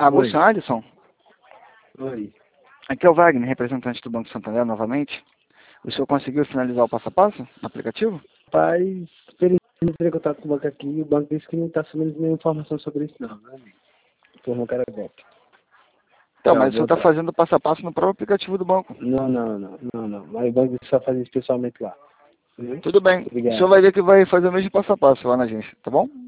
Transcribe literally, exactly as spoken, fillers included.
Augusto Alisson? Oi. Aqui é o Wagner, representante do Banco Santander, novamente. O senhor conseguiu finalizar o passo a passo no aplicativo? Pai, ele entrei em contato com o banco aqui e o banco disse que não está assumindo nenhuma informação sobre isso, não, né, amigo? Por não quero golpe. Então, Tchau, mas o senhor boa está tarde. fazendo o passo a passo no próprio aplicativo do banco. Não, não, não, não, não. Mas o banco disse só fazer isso pessoalmente lá. Viu? Tudo bem. O Obrigado. senhor vai ver que vai fazer o mesmo passo a passo lá na agência, tá bom?